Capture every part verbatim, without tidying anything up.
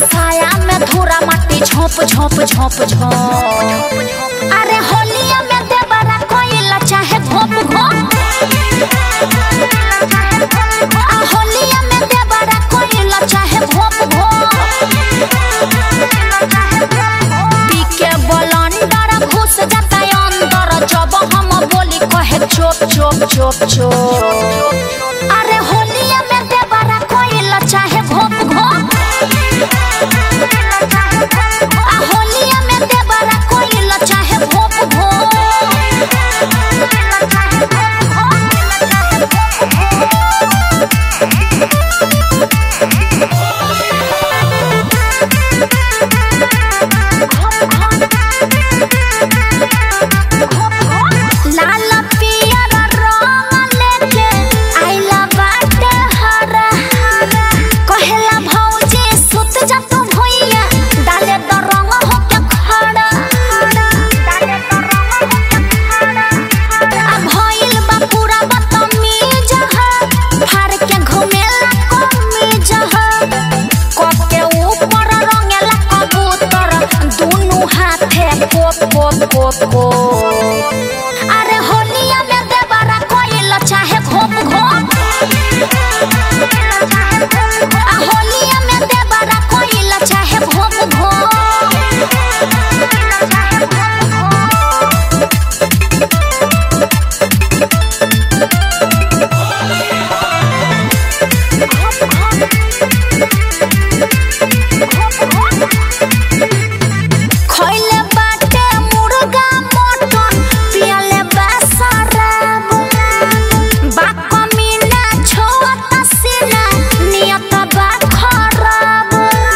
साया में धूरा माटी झोंप झोंप झोंप झोंप। अरे होलिया में देवरा कोइला चाहे घोप घोप। आ होलिया में देवरा कोइला चाहे घोप घोप। पी के बलंदर घुस जाता अंदर जब हम बोली कहे चोप चोप चोप चोप। अरे होलिया में देवरा कोइला चाहे घोप घोप। आ होलिया में देवरा कोइला चाहे घोप घोप। लाल पियर रंग लेके आइला बाटे हरा। कहेला भौजी सुत जा तू भुइया डाले द रंग होके खड़ा। आ भइल बा पूरा बदतमीज ह फाड़ के घुमेला कमीज ह। कप के ऊपर रंगेला कबूतर दुनु हाथे कोप कोप कोप कोप। अरे होलिया में देवरा कोइला चाहे घोप घोप। आ होलिया में देवरा कोइला चाहे घोप घोप। खइले बाटे मुर्गा मटन पियले बा शराब। बा कमीना छोट सीना नियत बा खराब।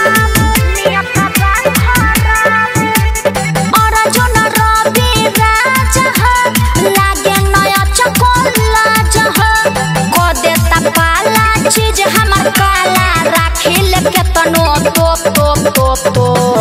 अर्जुन रवि राजा ह लागे नया चकोला जह। क देता पाला चीज हमर काला राखिल केतनो तोप तोप तोप तोप।